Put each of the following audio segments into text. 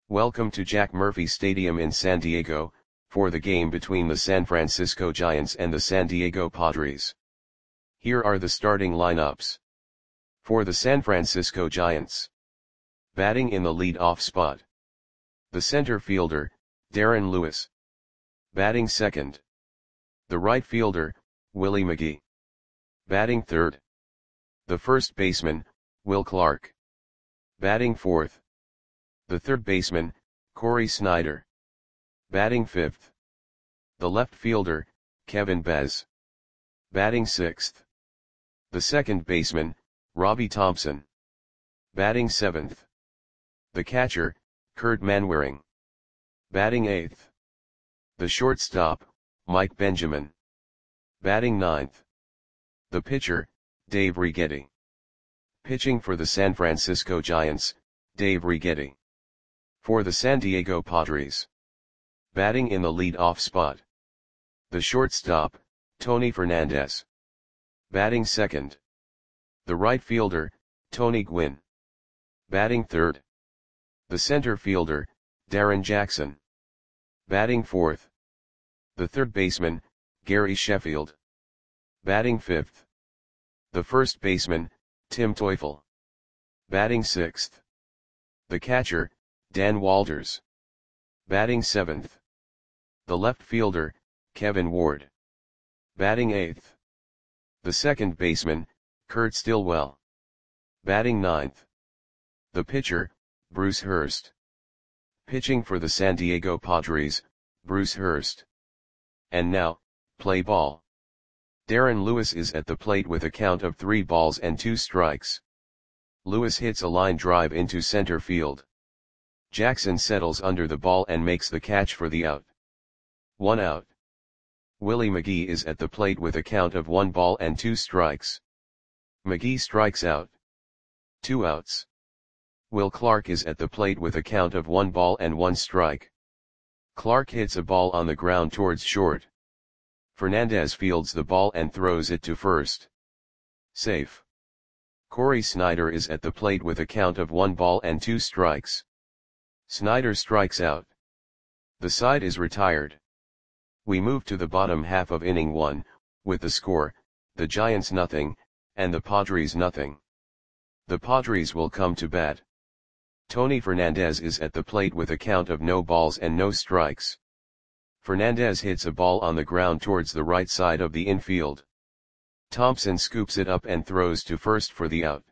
Welcome to Jack Murphy Stadium in San Diego, for the game between the San Francisco Giants and the San Diego Padres. Here are the starting lineups. For the San Francisco Giants. Batting in the lead-off spot. The center fielder, Darren Lewis. Batting second. The right fielder, Willie McGee. Batting third. The first baseman, Will Clark. Batting fourth. The third baseman, Cory Snyder. Batting fifth. The left fielder, Kevin Bez. Batting sixth. The second baseman, Robbie Thompson. Batting seventh. The catcher, Kurt Manwaring. Batting eighth. The shortstop, Mike Benjamin. Batting ninth. The pitcher, Dave Righetti. Pitching for the San Francisco Giants, Dave Righetti. For the San Diego Padres. Batting in the lead-off spot. The shortstop, Tony Fernandez. Batting second. The right fielder, Tony Gwynn. Batting third. The center fielder, Darrin Jackson. Batting fourth. The third baseman, Gary Sheffield. Batting fifth. The first baseman, Tim Teufel. Batting sixth. The catcher, Dan Walters. Batting seventh. The left fielder, Kevin Ward. Batting eighth. The second baseman, Kurt Stillwell. Batting ninth. The pitcher, Bruce Hurst. Pitching for the San Diego Padres, Bruce Hurst. And now, play ball. Darren Lewis is at the plate with a count of 3 balls and 2 strikes. Lewis hits a line drive into center field. Jackson settles under the ball and makes the catch for the out. 1 out. Willie McGee is at the plate with a count of 1 ball and 2 strikes. McGee strikes out. 2 outs. Will Clark is at the plate with a count of 1 ball and 1 strike. Clark hits a ball on the ground towards short. Fernandez fields the ball and throws it to first. Safe. Cory Snyder is at the plate with a count of 1 ball and 2 strikes. Snyder strikes out. The side is retired. We move to the bottom half of inning 1, with the score, the Giants nothing, and the Padres nothing. The Padres will come to bat. Tony Fernandez is at the plate with a count of no balls and no strikes. Fernandez hits a ball on the ground towards the right side of the infield. Thompson scoops it up and throws to first for the out.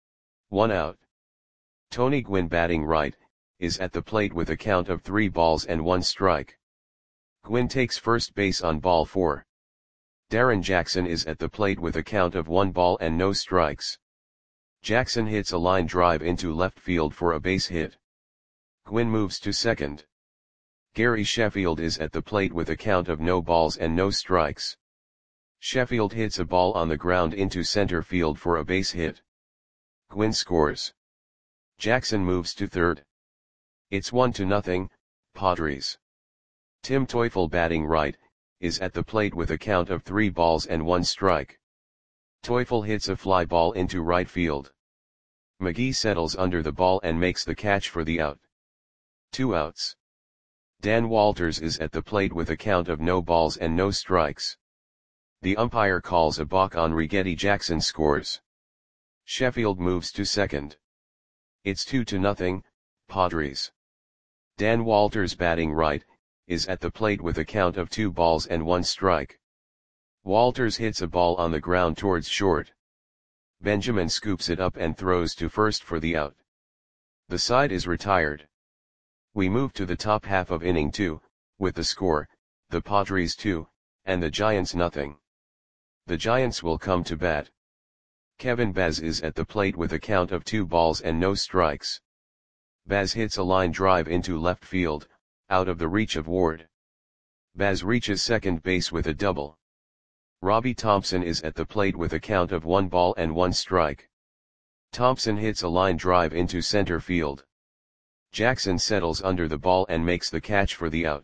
1 out. Tony Gwynn, batting right, is at the plate with a count of 3 balls and 1 strike. Gwynn takes first base on ball 4. Darrin Jackson is at the plate with a count of 1 ball and no strikes. Jackson hits a line drive into left field for a base hit. Gwynn moves to second. Gary Sheffield is at the plate with a count of no balls and no strikes. Sheffield hits a ball on the ground into center field for a base hit. Gwynn scores. Jackson moves to third. It's 1-0, Padres. Tim Teufel, batting right, is at the plate with a count of 3 balls and 1 strike. Teufel hits a fly ball into right field. McGee settles under the ball and makes the catch for the out. 2 outs. Dan Walters is at the plate with a count of no balls and no strikes. The umpire calls a balk on Righetti. Jackson scores. Sheffield moves to second. It's 2-0, Padres. Dan Walters, batting right, is at the plate with a count of 2 balls and 1 strike. Walters hits a ball on the ground towards short. Benjamin scoops it up and throws to first for the out. The side is retired. We move to the top half of inning 2, with the score, the Padres 2, and the Giants nothing. The Giants will come to bat. Kevin Bez is at the plate with a count of 2 balls and no strikes. Bez hits a line drive into left field, out of the reach of Ward. Bez reaches second base with a double. Robbie Thompson is at the plate with a count of 1 ball and 1 strike. Thompson hits a line drive into center field. Jackson settles under the ball and makes the catch for the out.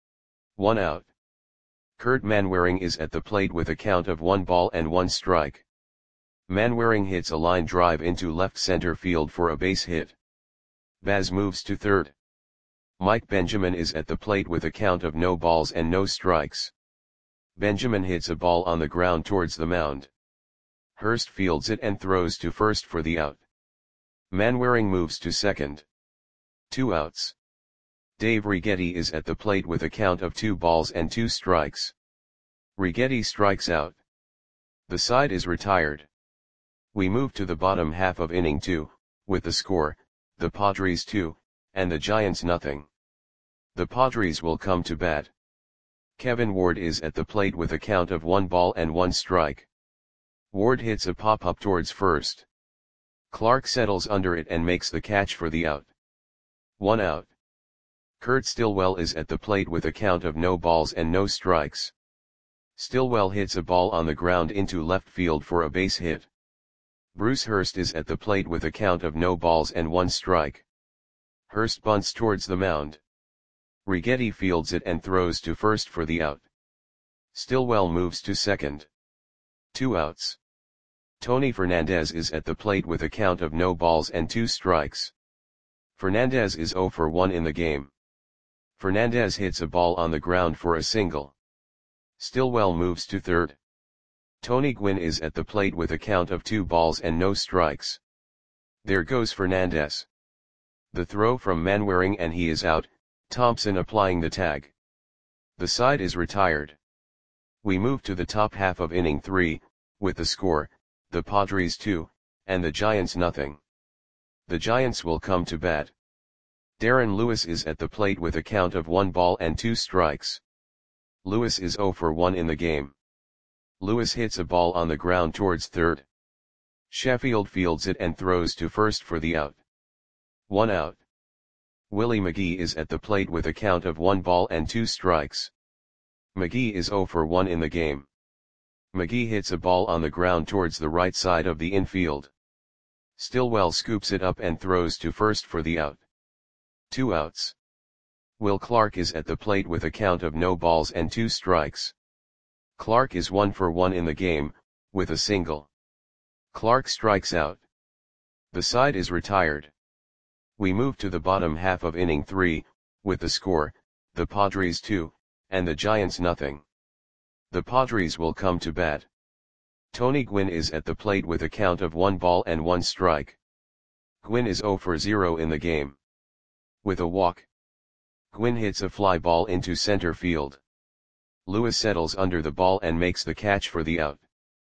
1 out. Kurt Manwaring is at the plate with a count of 1 ball and 1 strike. Manwaring hits a line drive into left center field for a base hit. Baz moves to third. Mike Benjamin is at the plate with a count of no balls and no strikes. Benjamin hits a ball on the ground towards the mound. Hurst fields it and throws to first for the out. Manwaring moves to second. 2 outs. Dave Righetti is at the plate with a count of 2 balls and 2 strikes. Righetti strikes out. The side is retired. We move to the bottom half of inning 2, with the score, the Padres 2, and the Giants nothing. The Padres will come to bat. Kevin Ward is at the plate with a count of 1 ball and 1 strike. Ward hits a pop-up towards first. Clark settles under it and makes the catch for the out. 1 out. Kurt Stillwell is at the plate with a count of no balls and no strikes. Stillwell hits a ball on the ground into left field for a base hit. Bruce Hurst is at the plate with a count of no balls and 1 strike. Hurst bunts towards the mound. Righetti fields it and throws to first for the out. Stillwell moves to second. 2 outs. Tony Fernandez is at the plate with a count of no balls and 2 strikes. Fernandez is 0 for 1 in the game. Fernandez hits a ball on the ground for a single. Stillwell moves to third. Tony Gwynn is at the plate with a count of 2 balls and no strikes. There goes Fernandez. The throw from Manwaring and he is out, Thompson applying the tag. The side is retired. We move to the top half of inning 3, with the score, the Padres 2, and the Giants nothing. The Giants will come to bat. Darren Lewis is at the plate with a count of 1 ball and 2 strikes. Lewis is 0 for 1 in the game. Lewis hits a ball on the ground towards third. Sheffield fields it and throws to first for the out. 1 out. Willie McGee is at the plate with a count of 1 ball and 2 strikes. McGee is 0 for 1 in the game. McGee hits a ball on the ground towards the right side of the infield. Stillwell scoops it up and throws to first for the out. 2 outs. Will Clark is at the plate with a count of no balls and 2 strikes. Clark is 1 for 1 in the game, with a single. Clark strikes out. The side is retired. We move to the bottom half of inning 3, with the score, the Padres 2, and the Giants nothing. The Padres will come to bat. Tony Gwynn is at the plate with a count of 1 ball and 1 strike. Gwynn is 0 for 0 in the game. With a walk, Gwynn hits a fly ball into center field. Lewis settles under the ball and makes the catch for the out.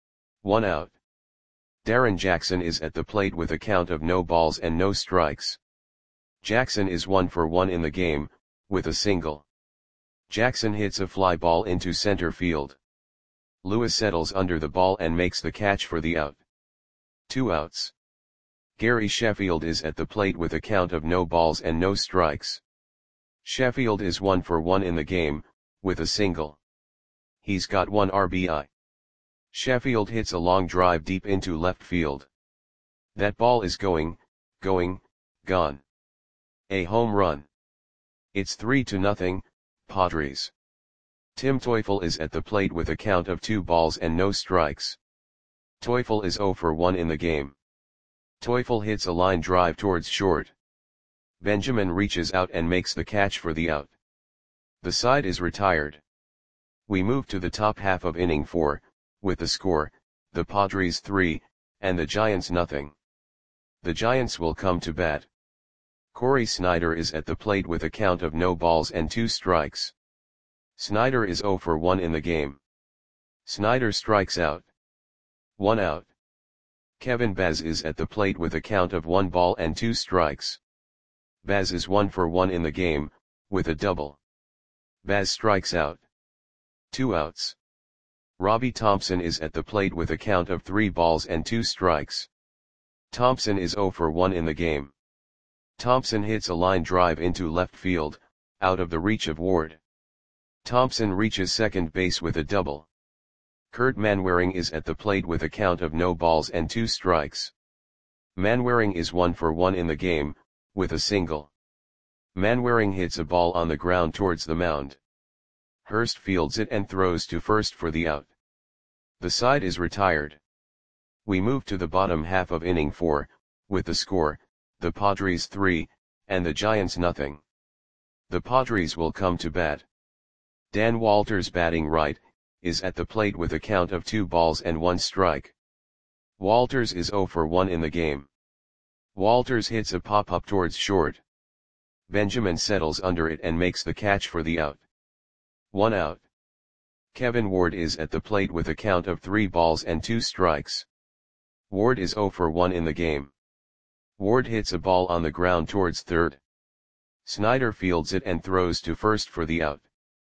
1 out. Darren Jackson is at the plate with a count of no balls and no strikes. Jackson is 1 for 1 in the game, with a single. Jackson hits a fly ball into center field. Lewis settles under the ball and makes the catch for the out. 2 outs. Gary Sheffield is at the plate with a count of no balls and no strikes. Sheffield is 1 for 1 in the game, with a single. He's got 1 RBI. Sheffield hits a long drive deep into left field. That ball is going, gone. A home run. It's 3-0, Padres. Tim Teufel is at the plate with a count of 2 balls and no strikes. Teufel is 0 for 1 in the game. Teufel hits a line drive towards short. Benjamin reaches out and makes the catch for the out. The side is retired. We move to the top half of inning 4, with the score, the Padres 3, and the Giants nothing. The Giants will come to bat. Corey Snyder is at the plate with a count of no balls and 2 strikes. Snyder is 0 for 1 in the game. Snyder strikes out. 1 out. Kevin Baz is at the plate with a count of 1 ball and 2 strikes. Baz is 1 for 1 in the game, with a double. Baz strikes out. 2 outs. Robbie Thompson is at the plate with a count of 3 balls and 2 strikes. Thompson is 0 for 1 in the game. Thompson hits a line drive into left field, out of the reach of Ward. Thompson reaches second base with a double. Kurt Manwaring is at the plate with a count of no balls and 2 strikes. Manwaring is 1 for 1 in the game, with a single. Manwaring hits a ball on the ground towards the mound. Hurst fields it and throws to first for the out. The side is retired. We move to the bottom half of inning 4, with the score, the Padres 3, and the Giants nothing. The Padres will come to bat. Dan Walters batting right, is at the plate with a count of 2 balls and 1 strike. Walters is 0 for 1 in the game. Walters hits a pop-up towards short. Benjamin settles under it and makes the catch for the out. 1 out. Kevin Ward is at the plate with a count of 3 balls and 2 strikes. Ward is 0 for 1 in the game. Ward hits a ball on the ground towards third. Snyder fields it and throws to first for the out.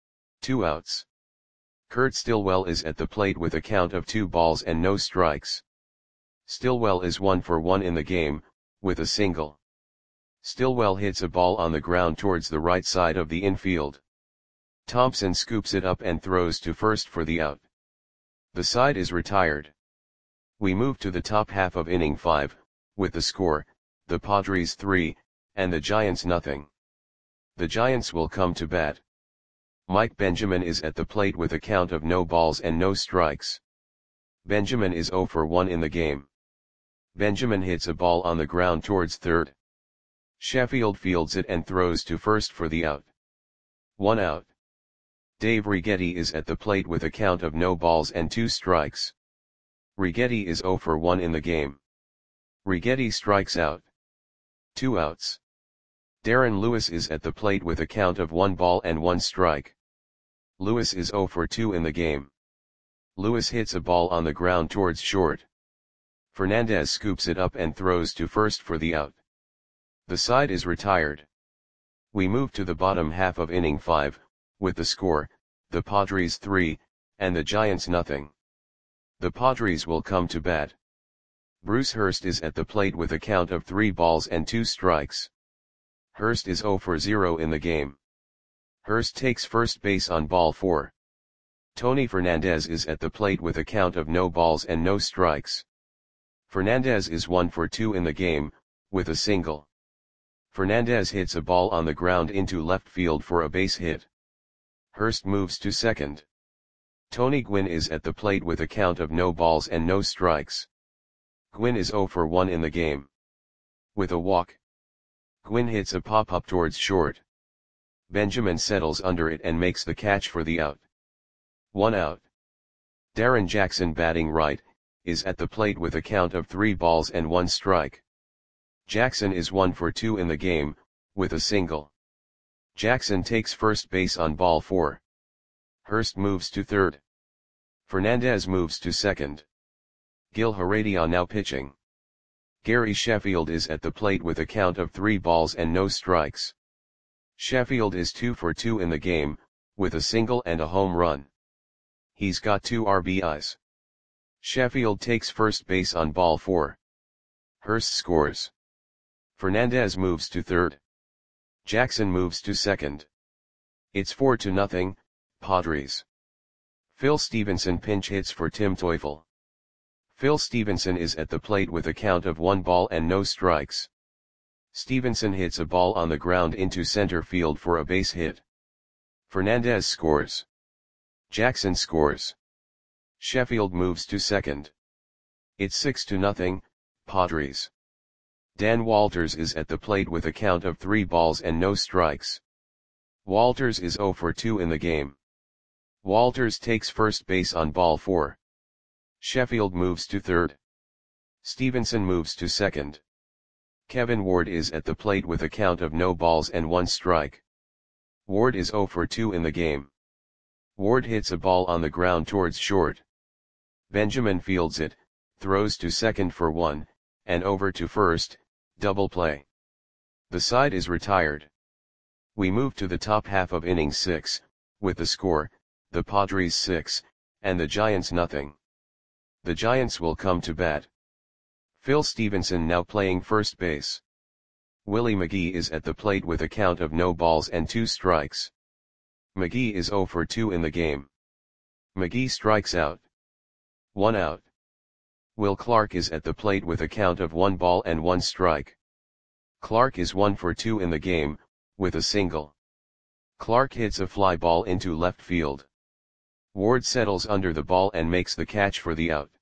2 outs. Kurt Stillwell is at the plate with a count of 2 balls and no strikes. Stillwell is 1 for 1 in the game, with a single. Stillwell hits a ball on the ground towards the right side of the infield. Thompson scoops it up and throws to first for the out. The side is retired. We move to the top half of inning 5, with the score, the Padres 3, and the Giants nothing. The Giants will come to bat. Mike Benjamin is at the plate with a count of no balls and no strikes. Benjamin is 0 for 1 in the game. Benjamin hits a ball on the ground towards third. Sheffield fields it and throws to first for the out. 1 out. Dave Righetti is at the plate with a count of no balls and 2 strikes. Righetti is 0 for 1 in the game. Righetti strikes out. 2 outs. Darren Lewis is at the plate with a count of 1 ball and 1 strike. Lewis is 0 for 2 in the game. Lewis hits a ball on the ground towards short. Fernandez scoops it up and throws to first for the out. The side is retired. We move to the bottom half of inning 5, with the score, the Padres 3, and the Giants nothing. The Padres will come to bat. Bruce Hurst is at the plate with a count of 3 balls and 2 strikes. Hurst is 0 for 0 in the game. Hurst takes first base on ball 4. Tony Fernandez is at the plate with a count of no balls and no strikes. Fernandez is 1 for 2 in the game, with a single. Fernandez hits a ball on the ground into left field for a base hit. Hurst moves to second. Tony Gwynn is at the plate with a count of no balls and no strikes. Gwynn is 0 for 1 in the game. With a walk. Gwynn hits a pop-up towards short. Benjamin settles under it and makes the catch for the out. 1 out. Darren Jackson batting right, is at the plate with a count of 3 balls and 1 strike. Jackson is 1 for 2 in the game, with a single. Jackson takes first base on ball 4. Hurst moves to third. Fernandez moves to second. Gil Heredia now pitching. Gary Sheffield is at the plate with a count of 3 balls and no strikes. Sheffield is 2 for 2 in the game, with a single and a home run. He's got 2 RBIs. Sheffield takes first base on ball 4. Hurst scores. Fernandez moves to third. Jackson moves to second. It's 4-0, Padres. Phil Stevenson pinch hits for Tim Teufel. Phil Stevenson is at the plate with a count of 1 ball and no strikes. Stevenson hits a ball on the ground into center field for a base hit. Fernandez scores. Jackson scores. Sheffield moves to second. It's 6-0, Padres. Dan Walters is at the plate with a count of 3 balls and no strikes. Walters is 0 for 2 in the game. Walters takes first base on ball 4. Sheffield moves to third. Stevenson moves to second. Kevin Ward is at the plate with a count of no balls and 1 strike. Ward is 0 for 2 in the game. Ward hits a ball on the ground towards short. Benjamin fields it, throws to second for 1, and over to first, double play. The side is retired. We move to the top half of inning 6, with the score, the Padres 6, and the Giants nothing. The Giants will come to bat. Phil Stevenson now playing first base. Willie McGee is at the plate with a count of no balls and 2 strikes. McGee is 0 for 2 in the game. McGee strikes out. 1 out. Will Clark is at the plate with a count of 1 ball and 1 strike. Clark is 1 for 2 in the game, with a single. Clark hits a fly ball into left field. Ward settles under the ball and makes the catch for the out.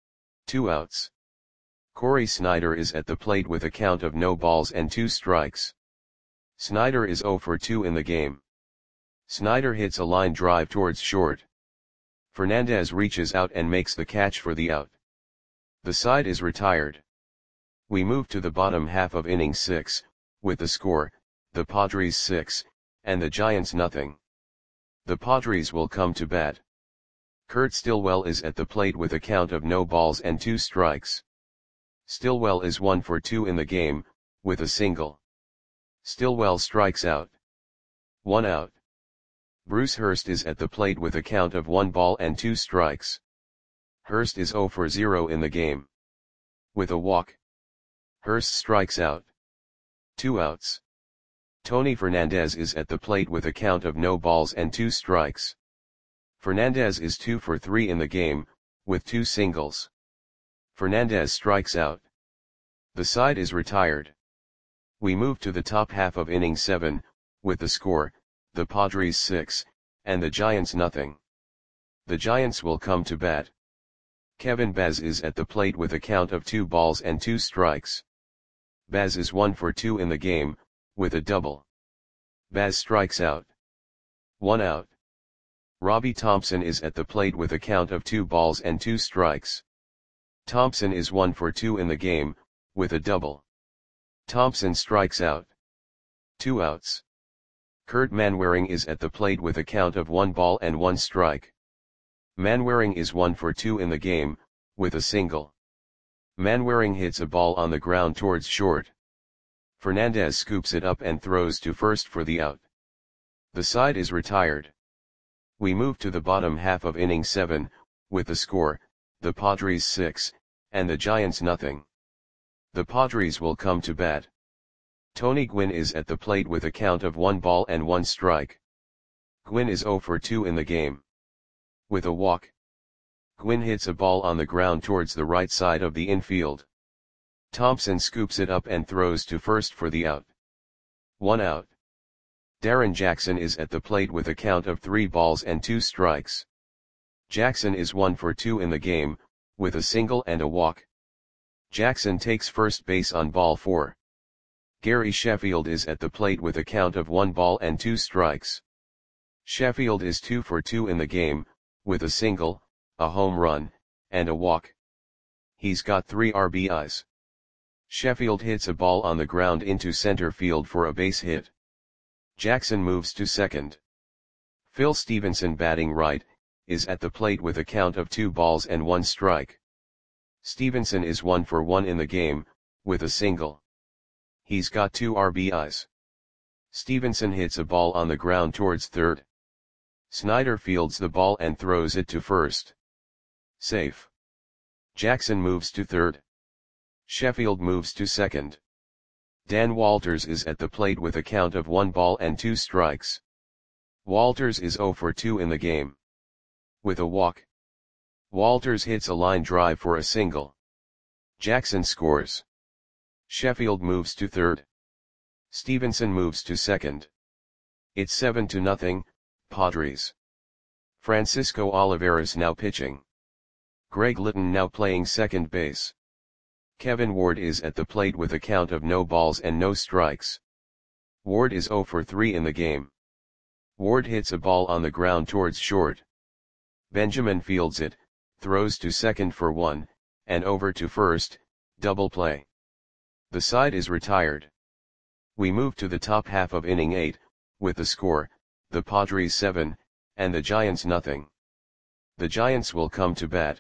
2 outs. Corey Snyder is at the plate with a count of no balls and 2 strikes. Snyder is 0 for 2 in the game. Snyder hits a line drive towards short. Fernandez reaches out and makes the catch for the out. The side is retired. We move to the bottom half of inning 6, with the score, the Padres 6, and the Giants nothing. The Padres will come to bat. Kurt Stillwell is at the plate with a count of no balls and 2 strikes. Stillwell is 1 for 2 in the game, with a single. Stillwell strikes out. 1 out. Bruce Hurst is at the plate with a count of 1 ball and 2 strikes. Hurst is 0 for 0 in the game. With a walk. Hurst strikes out. 2 outs. Tony Fernandez is at the plate with a count of no balls and 2 strikes. Fernandez is 2 for 3 in the game, with 2 singles. Fernandez strikes out. The side is retired. We move to the top half of inning 7, with the score, the Padres 6, and the Giants nothing. The Giants will come to bat. Kevin Baz is at the plate with a count of 2 balls and 2 strikes. Baz is 1 for 2 in the game, with a double. Baz strikes out. 1 out. Robbie Thompson is at the plate with a count of 2 balls and 2 strikes. Thompson is 1 for 2 in the game, with a double. Thompson strikes out. 2 outs. Kurt Manwaring is at the plate with a count of 1 ball and 1 strike. Manwaring is 1 for 2 in the game, with a single. Manwaring hits a ball on the ground towards short. Fernandez scoops it up and throws to first for the out. The side is retired. We move to the bottom half of inning 7, with the score, the Padres 6, and the Giants nothing. The Padres will come to bat. Tony Gwynn is at the plate with a count of 1 ball and 1 strike. Gwynn is 0 for 2 in the game. With a walk. Gwynn hits a ball on the ground towards the right side of the infield. Thompson scoops it up and throws to first for the out. 1 out. Darren Jackson is at the plate with a count of 3 balls and 2 strikes. Jackson is 1 for 2 in the game, with a single and a walk. Jackson takes first base on ball 4. Gary Sheffield is at the plate with a count of 1 ball and 2 strikes. Sheffield is 2 for 2 in the game, with a single, a home run, and a walk. He's got 3 RBIs. Sheffield hits a ball on the ground into center field for a base hit. Jackson moves to second. Phil Stevenson, batting right, is at the plate with a count of 2 balls and 1 strike. Stevenson is 1 for 1 in the game, with a single. He's got 2 RBIs. Stevenson hits a ball on the ground towards third. Snyder fields the ball and throws it to first. Safe. Jackson moves to third. Sheffield moves to second. Dan Walters is at the plate with a count of 1 ball and 2 strikes. Walters is 0 for 2 in the game. With a walk. Walters hits a line drive for a single. Jackson scores. Sheffield moves to third. Stevenson moves to second. It's 7-0, Padres. Francisco Olivares now pitching. Greg Litton now playing second base. Kevin Ward is at the plate with a count of no balls and no strikes. Ward is 0 for 3 in the game. Ward hits a ball on the ground towards short. Benjamin fields it, throws to second for 1, and over to first, double play. The side is retired. We move to the top half of inning 8, with the score, the Padres 7, and the Giants nothing. The Giants will come to bat.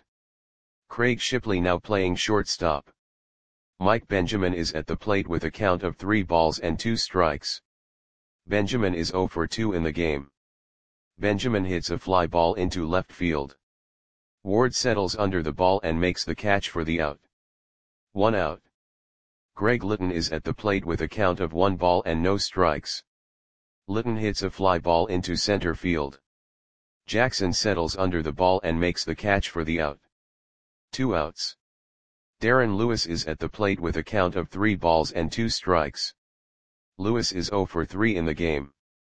Craig Shipley now playing shortstop. Mike Benjamin is at the plate with a count of 3 balls and 2 strikes. Benjamin is 0 for 2 in the game. Benjamin hits a fly ball into left field. Ward settles under the ball and makes the catch for the out. 1 out. Greg Litton is at the plate with a count of 1 ball and no strikes. Litton hits a fly ball into center field. Jackson settles under the ball and makes the catch for the out. 2 outs. Darren Lewis is at the plate with a count of 3 balls and 2 strikes. Lewis is 0 for 3 in the game.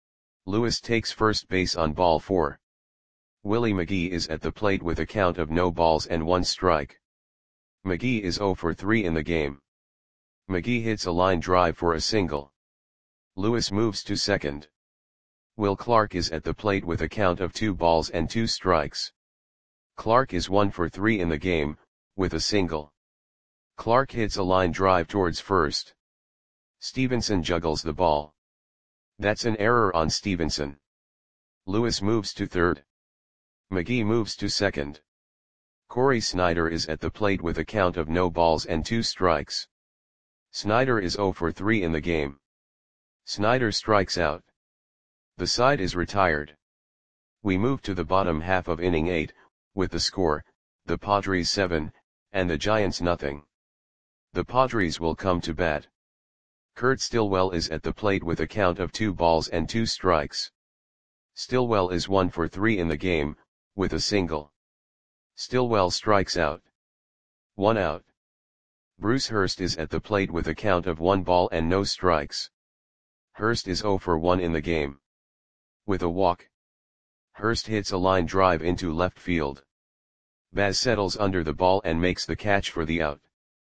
Lewis takes first base on ball 4. Willie McGee is at the plate with a count of no balls and 1 strike. McGee is 0 for 3 in the game. McGee hits a line drive for a single. Lewis moves to second. Will Clark is at the plate with a count of 2 balls and 2 strikes. Clark is 1 for 3 in the game, with a single. Clark hits a line drive towards first. Stevenson juggles the ball. That's an error on Stevenson. Lewis moves to third. McGee moves to second. Corey Snyder is at the plate with a count of no balls and 2 strikes. Snyder is 0 for 3 in the game. Snyder strikes out. The side is retired. We move to the bottom half of inning 8, with the score, the Padres 7, and the Giants nothing. The Padres will come to bat. Kurt Stillwell is at the plate with a count of 2 balls and 2 strikes. Stillwell is 1 for 3 in the game, with a single. Stillwell strikes out. 1 out. Bruce Hurst is at the plate with a count of 1 ball and no strikes. Hurst is 0 for 1 in the game. With a walk. Hurst hits a line drive into left field. Baz settles under the ball and makes the catch for the out.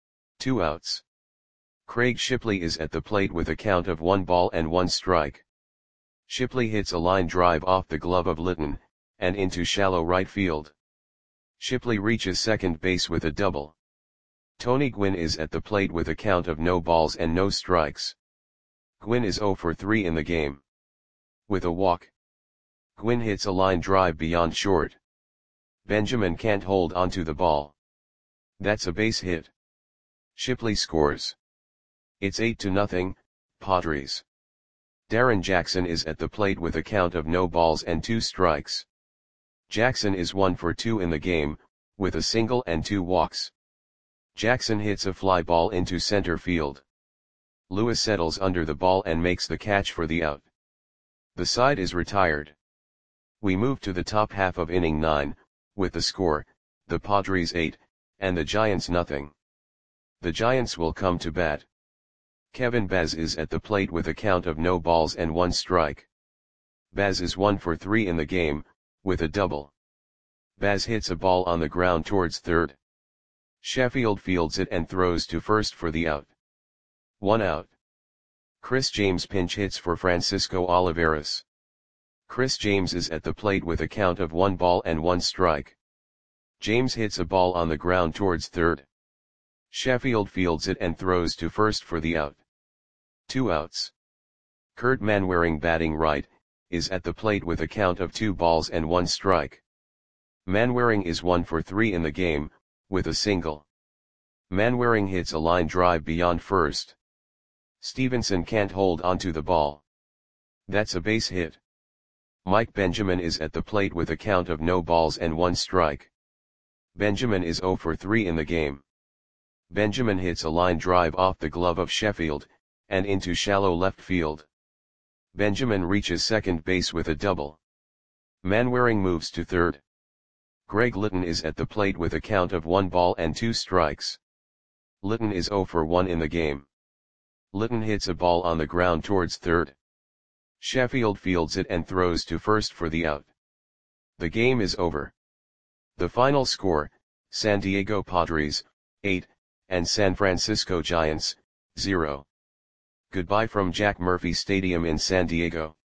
2 outs. Craig Shipley is at the plate with a count of 1 ball and 1 strike. Shipley hits a line drive off the glove of Litton, and into shallow right field. Shipley reaches second base with a double. Tony Gwynn is at the plate with a count of no balls and no strikes. Gwynn is 0 for 3 in the game. With a walk. Gwynn hits a line drive beyond short. Benjamin can't hold onto the ball. That's a base hit. Shipley scores. It's 8-0, Padres. Darren Jackson is at the plate with a count of no balls and 2 strikes. Jackson is 1 for 2 in the game, with a single and 2 walks. Jackson hits a fly ball into center field. Lewis settles under the ball and makes the catch for the out. The side is retired. We move to the top half of inning 9, with the score, the Padres 8, and the Giants nothing. The Giants will come to bat. Kevin Baz is at the plate with a count of no balls and 1 strike. Baz is 1 for 3 in the game, with a double. Baz hits a ball on the ground towards third. Sheffield fields it and throws to first for the out. 1 out. Chris James pinch hits for Francisco Olivares. Chris James is at the plate with a count of 1 ball and 1 strike. James hits a ball on the ground towards third. Sheffield fields it and throws to first for the out. 2 outs. Kurt Manwaring batting right, is at the plate with a count of 2 balls and 1 strike. Manwaring is 1 for 3 in the game, with a single. Manwaring hits a line drive beyond first. Stevenson can't hold onto the ball. That's a base hit. Mike Benjamin is at the plate with a count of no balls and 1 strike. Benjamin is 0 for 3 in the game. Benjamin hits a line drive off the glove of Sheffield, and into shallow left field. Benjamin reaches second base with a double. Manwaring moves to third. Greg Litton is at the plate with a count of 1 ball and 2 strikes. Litton is 0 for 1 in the game. Litton hits a ball on the ground towards third. Sheffield fields it and throws to first for the out. The game is over. The final score, San Diego Padres, 8, and San Francisco Giants, 0. Goodbye from Jack Murphy Stadium in San Diego.